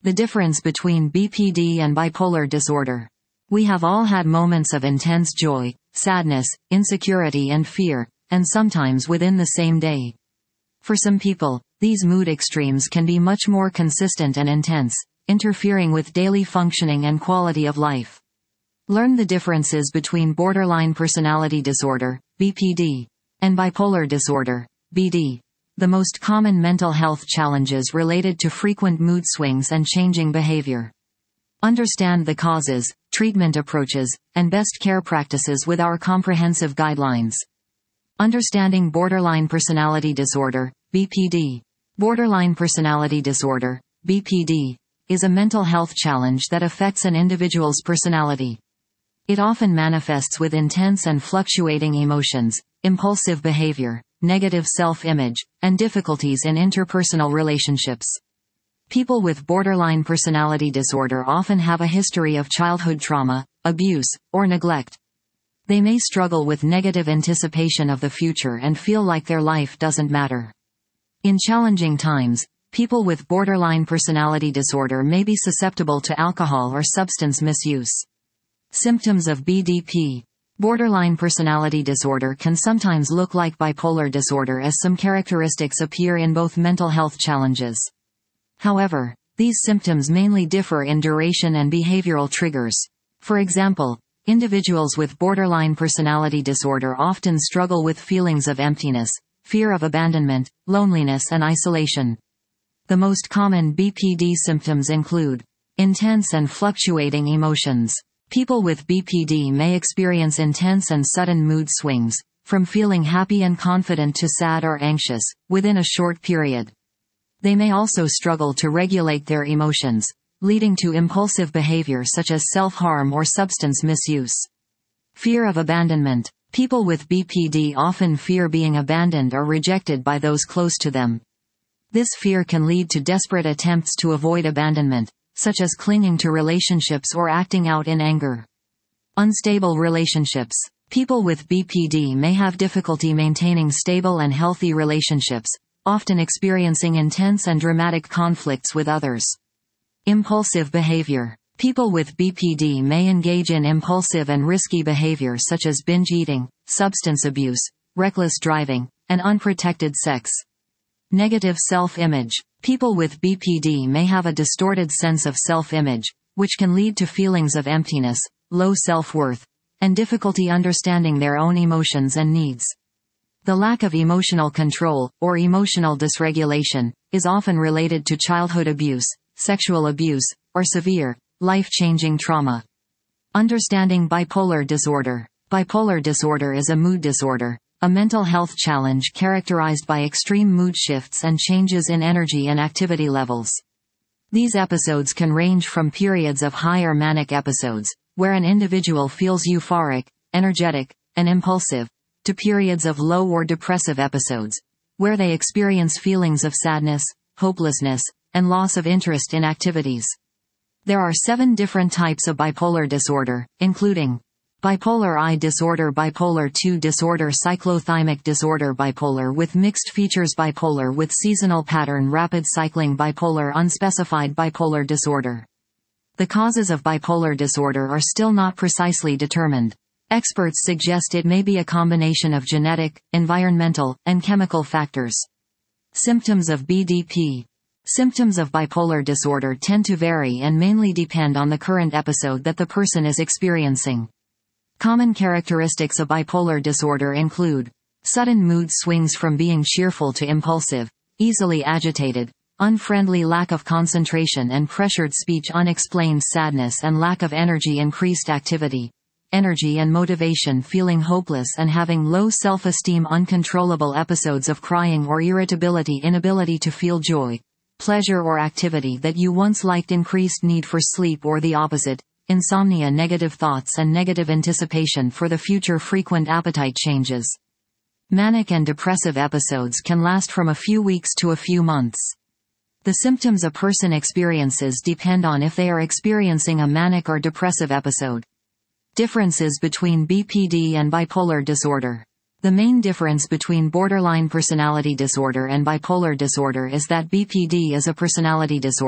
The difference between BPD and bipolar disorder. We have all had moments of intense joy, sadness, insecurity and fear, and sometimes within the same day. For some people, these mood extremes can be much more consistent and intense, interfering with daily functioning and quality of life. Learn the differences between borderline personality disorder, BPD, and bipolar disorder, BD. The most common mental health challenges related to frequent mood swings and changing behavior. Understand the causes, treatment approaches, and best care practices with our comprehensive guidelines. Understanding borderline personality disorder, BPD. Borderline personality disorder, BPD, is a mental health challenge that affects an individual's personality. It often manifests with intense and fluctuating emotions, impulsive behavior, negative self-image, and difficulties in interpersonal relationships. People with borderline personality disorder often have a history of childhood trauma, abuse, or neglect. They may struggle with negative anticipation of the future and feel like their life doesn't matter. In challenging times, people with borderline personality disorder may be susceptible to alcohol or substance misuse. Symptoms of BDP. Borderline personality disorder can sometimes look like bipolar disorder as some characteristics appear in both mental health challenges. However, these symptoms mainly differ in duration and behavioral triggers. For example, individuals with borderline personality disorder often struggle with feelings of emptiness, fear of abandonment, loneliness and isolation. The most common BPD symptoms include intense and fluctuating emotions. People with BPD may experience intense and sudden mood swings, from feeling happy and confident to sad or anxious, within a short period. They may also struggle to regulate their emotions, leading to impulsive behavior such as self-harm or substance misuse. Fear of abandonment. People with BPD often fear being abandoned or rejected by those close to them. This fear can lead to desperate attempts to avoid abandonment, such as clinging to relationships or acting out in anger. Unstable relationships. People with BPD may have difficulty maintaining stable and healthy relationships, often experiencing intense and dramatic conflicts with others. Impulsive behavior. People with BPD may engage in impulsive and risky behavior such as binge eating, substance abuse, reckless driving, and unprotected sex. Negative self-image. People with BPD may have a distorted sense of self-image, which can lead to feelings of emptiness, low self-worth, and difficulty understanding their own emotions and needs. The lack of emotional control, or emotional dysregulation, is often related to childhood abuse, sexual abuse, or severe, life-changing trauma. Understanding bipolar disorder. Bipolar disorder is a mood disorder, a mental health challenge characterized by extreme mood shifts and changes in energy and activity levels. These episodes can range from periods of high or manic episodes, where an individual feels euphoric, energetic, and impulsive, to periods of low or depressive episodes, where they experience feelings of sadness, hopelessness, and loss of interest in activities. There are 7 different types of bipolar disorder, including bipolar I disorder, bipolar II disorder, cyclothymic disorder, bipolar with mixed features, bipolar with seasonal pattern, rapid cycling, bipolar, unspecified bipolar disorder. The causes of bipolar disorder are still not precisely determined. Experts suggest it may be a combination of genetic, environmental, and chemical factors. Symptoms of BDP. Symptoms of bipolar disorder tend to vary and mainly depend on the current episode that the person is experiencing. Common characteristics of bipolar disorder include sudden mood swings from being cheerful to impulsive, easily agitated, unfriendly, lack of concentration and pressured speech, unexplained sadness and lack of energy, increased activity, energy and motivation, feeling hopeless and having low self-esteem, uncontrollable episodes of crying or irritability, inability to feel joy, pleasure or activity that you once liked, increased need for sleep or the opposite, insomnia, negative thoughts and negative anticipation for the future, frequent appetite changes. Manic and depressive episodes can last from a few weeks to a few months. The symptoms a person experiences depend on if they are experiencing a manic or depressive episode. Differences between BPD and bipolar disorder. The main difference between borderline personality disorder and bipolar disorder is that BPD is a personality disorder,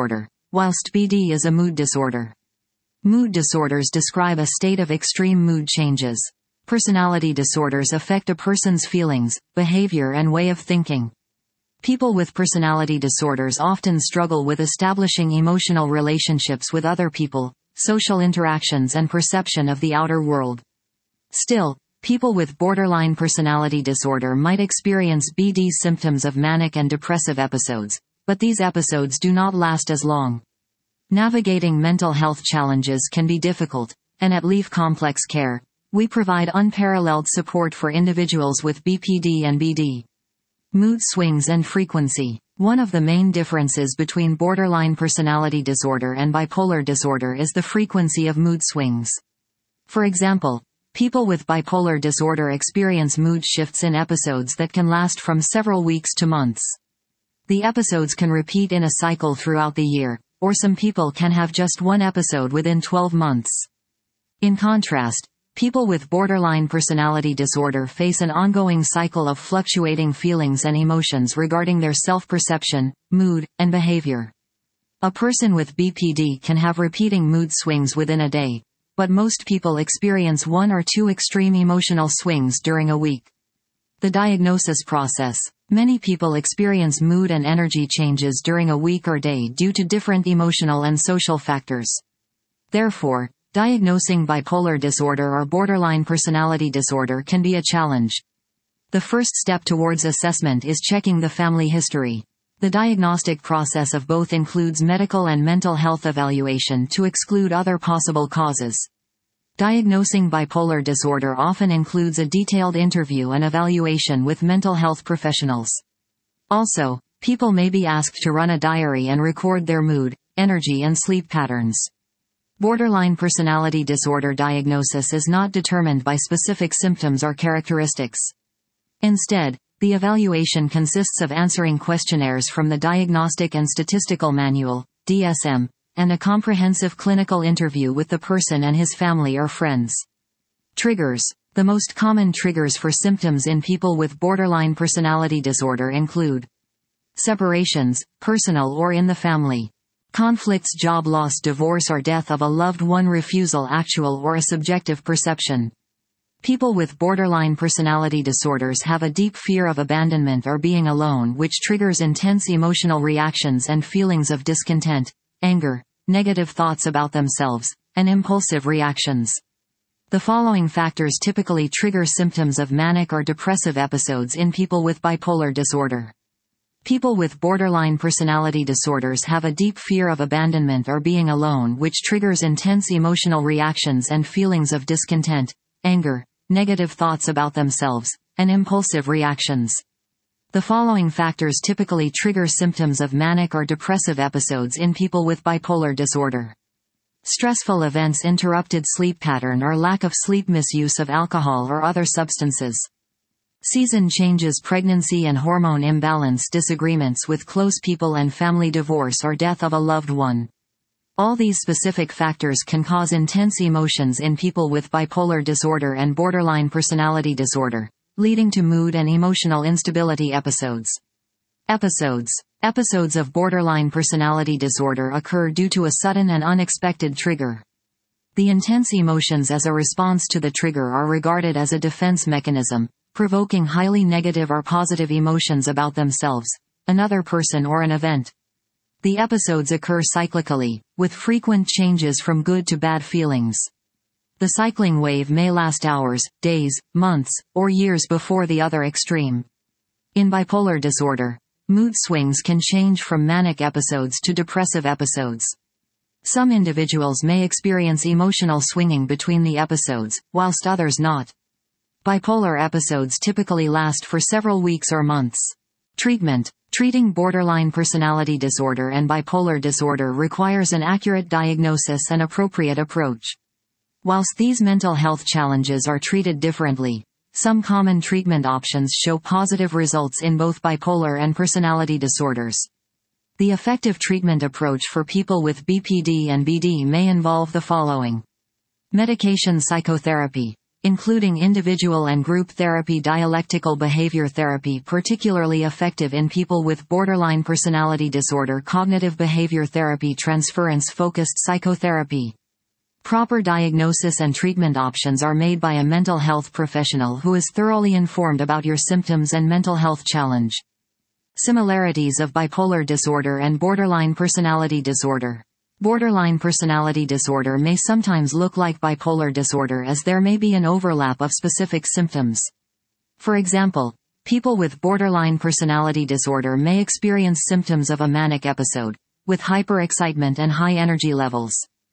whilst BD is a mood disorder. Mood disorders describe a state of extreme mood changes. Personality disorders affect a person's feelings, behavior and way of thinking. People with personality disorders often struggle with establishing emotional relationships with other people, social interactions and perception of the outer world. Still, people with borderline personality disorder might experience BD symptoms of manic and depressive episodes, but these episodes do not last as long. Navigating mental health challenges can be difficult, and at Leaf Complex Care, we provide unparalleled support for individuals with BPD and BD. Mood swings and frequency. One of the main differences between borderline personality disorder and bipolar disorder is the frequency of mood swings. For example, people with bipolar disorder experience mood shifts in episodes that can last from several weeks to months. The episodes can repeat in a cycle throughout the year, or some people can have just one episode within 12 months. In contrast, people with borderline personality disorder face an ongoing cycle of fluctuating feelings and emotions regarding their self-perception, mood, and behavior. A person with BPD can have repeating mood swings within a day, but most people experience one or two extreme emotional swings during a week. The diagnosis process. Many people experience mood and energy changes during a week or day due to different emotional and social factors. Therefore, diagnosing bipolar disorder or borderline personality disorder can be a challenge. The first step towards assessment is checking the family history. The diagnostic process of both includes medical and mental health evaluation to exclude other possible causes. Diagnosing bipolar disorder often includes a detailed interview and evaluation with mental health professionals. Also, people may be asked to run a diary and record their mood, energy and sleep patterns. Borderline personality disorder diagnosis is not determined by specific symptoms or characteristics. Instead, the evaluation consists of answering questionnaires from the Diagnostic and Statistical Manual, DSM, and a comprehensive clinical interview with the person and his family or friends. Triggers. The most common triggers for symptoms in people with borderline personality disorder include separations, personal or in the family; conflicts, job loss, divorce or death of a loved one; refusal, actual or a subjective perception. People with borderline personality disorders have a deep fear of abandonment or being alone, which triggers intense emotional reactions and feelings of discontent, anger, negative thoughts about themselves, and impulsive reactions. The following factors typically trigger symptoms of manic or depressive episodes in people with bipolar disorder. People with borderline personality disorders have a deep fear of abandonment or being alone, which triggers intense emotional reactions and feelings of discontent, anger, negative thoughts about themselves, and impulsive reactions. The following factors typically trigger symptoms of manic or depressive episodes in people with bipolar disorder. Stressful events, interrupted sleep pattern or lack of sleep, misuse of alcohol or other substances. Season changes, pregnancy and hormone imbalance, disagreements with close people and family, divorce or death of a loved one. All these specific factors can cause intense emotions in people with bipolar disorder and borderline personality disorder, leading to mood and emotional instability episodes. Episodes of borderline personality disorder occur due to a sudden and unexpected trigger. The intense emotions as a response to the trigger are regarded as a defense mechanism, provoking highly negative or positive emotions about themselves, another person or an event. The episodes occur cyclically, with frequent changes from good to bad feelings. The cycling wave may last hours, days, months, or years before the other extreme. In bipolar disorder, mood swings can change from manic episodes to depressive episodes. Some individuals may experience emotional swinging between the episodes, whilst others not. Bipolar episodes typically last for several weeks or months. Treatment. Treating borderline personality disorder and bipolar disorder requires an accurate diagnosis and appropriate approach. Whilst these mental health challenges are treated differently, some common treatment options show positive results in both bipolar and personality disorders. The effective treatment approach for people with BPD and BD may involve the following. Medication psychotherapy. including individual and group therapy. Dialectical behavior therapy, particularly effective in people with borderline personality disorder. Cognitive behavior therapy. Transference-focused psychotherapy. Proper diagnosis and treatment options are made by a mental health professional who is thoroughly informed about your symptoms and mental health challenge. Similarities of bipolar disorder and borderline personality disorder. Borderline personality disorder may sometimes look like bipolar disorder as there may be an overlap of specific symptoms. For example, people with borderline personality disorder may experience symptoms of a manic episode, with hyperexcitement and high energy levels.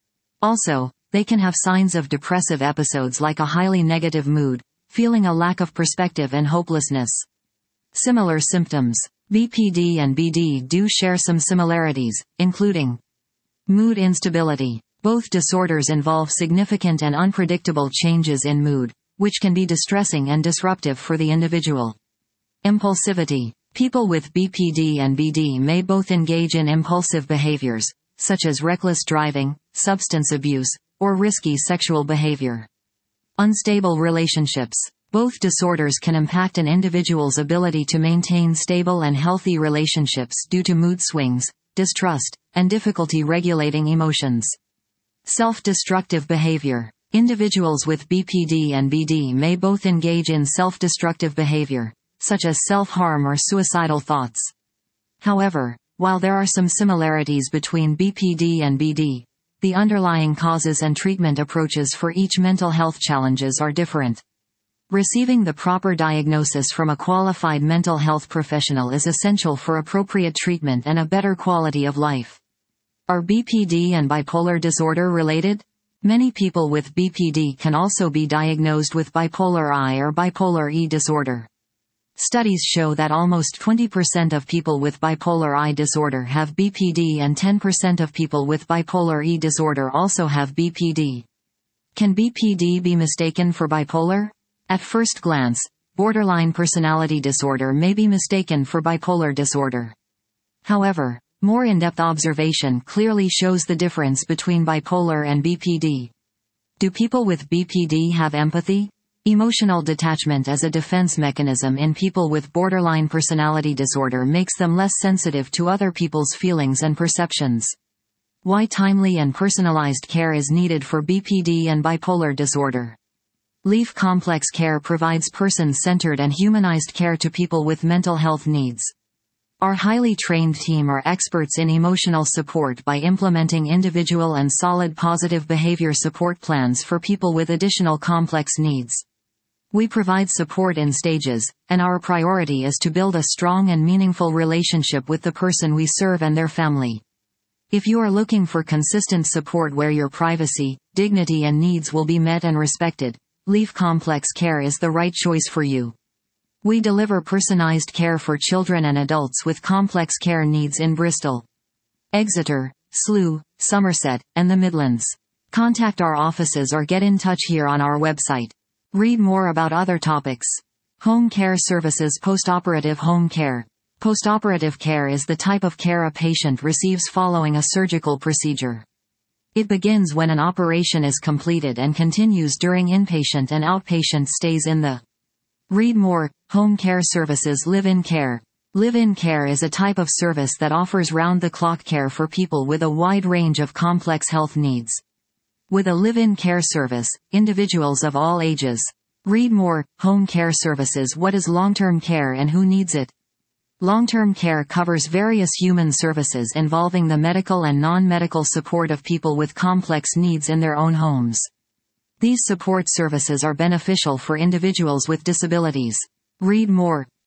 Also, they can have signs of depressive episodes like a highly negative mood, feeling a lack of perspective and hopelessness. Similar symptoms. BPD and BD do share some similarities, including mood instability. Both disorders involve significant and unpredictable changes in mood, which can be distressing and disruptive for the individual. Impulsivity. People with BPD and BD may both engage in impulsive behaviors, such as reckless driving, substance abuse, or risky sexual behavior. Unstable relationships. Both disorders can impact an individual's ability to maintain stable and healthy relationships due to mood swings, distrust, and difficulty regulating emotions. Self-destructive behavior. Individuals with BPD and BD may both engage in self-destructive behavior, such as self-harm or suicidal thoughts. However, while there are some similarities between BPD and BD, the underlying causes and treatment approaches for each mental health challenges are different. Receiving the proper diagnosis from a qualified mental health professional is essential for appropriate treatment and a better quality of life. Are BPD and bipolar disorder related? Many people with BPD can also be diagnosed with bipolar I or bipolar E disorder. Studies show that almost 20% of people with bipolar I disorder have BPD and 10% of people with bipolar E disorder also have BPD. Can BPD be mistaken for bipolar? At first glance, borderline personality disorder may be mistaken for bipolar disorder. However, more in-depth observation clearly shows the difference between bipolar and BPD. Do people with BPD have empathy? Emotional detachment as a defense mechanism in people with borderline personality disorder makes them less sensitive to other people's feelings and perceptions. Why timely and personalized care is needed for BPD and bipolar disorder. Leaf Complex Care provides person-centered and humanized care to people with mental health needs. Our highly trained team are experts in emotional support by implementing individual and solid positive behavior support plans for people with additional complex needs. We provide support in stages, and our priority is to build a strong and meaningful relationship with the person we serve and their family. If you are looking for consistent support where your privacy, dignity and needs will be met and respected, Leaf Complex Care is the right choice for you. We deliver personalized care for children and adults with complex care needs in Bristol, Exeter, Slough, Somerset, and the Midlands. Contact our offices or get in touch here on our website. Read more about other topics. Home care services. Postoperative home care. Postoperative care is the type of care a patient receives following a surgical procedure. It begins when an operation is completed and continues during inpatient and outpatient stays in the. Read more. Home care services. Live-in care. Live-in care is a type of service that offers round-the-clock care for people with a wide range of complex health needs. With a live-in care service, individuals of all ages. Read more. Home care services. What is long-term care and who needs it? Long-term care covers various human services involving the medical and non-medical support of people with complex needs in their own homes. These support services are beneficial for individuals with disabilities. Read more.